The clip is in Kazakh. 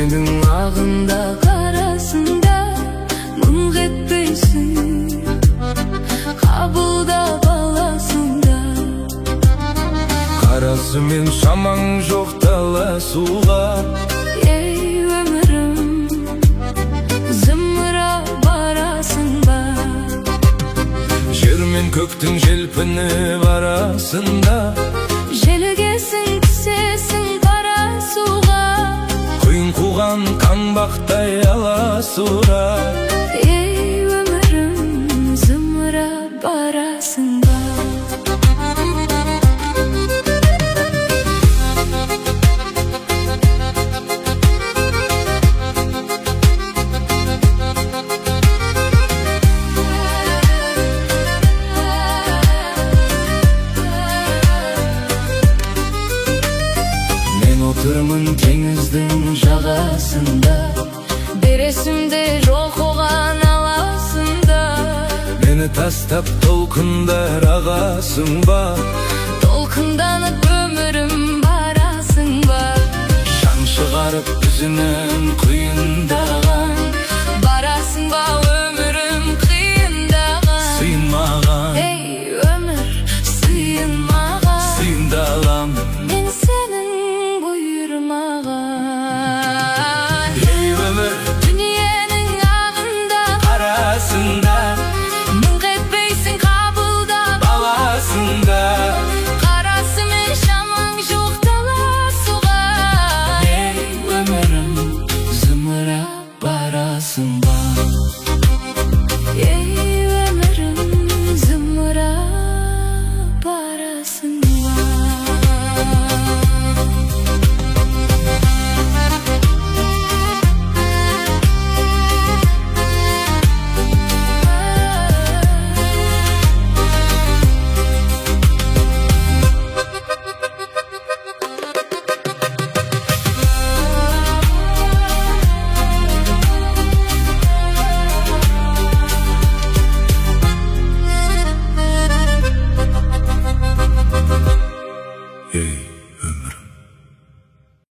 өзгенің ағында қарасында мұң етпейсің, қабылдап аласың да. Қарасымен шамаң жоқ таласуға, ей өмірім, зымырап барасың ба? Жер мен көктің желпініп арасында, желігесің түсесің қара суға. Құйын қуған қаңбақтай аласұра, ей өмірім, зымырап барасың ба? Отырмын теңіздің жағасында, бересімде жоқ оған аласында. Мені тастап толқындар ағасың ба? Толқынданып өмірім барасың ба? Жан шығарып үзінен құйында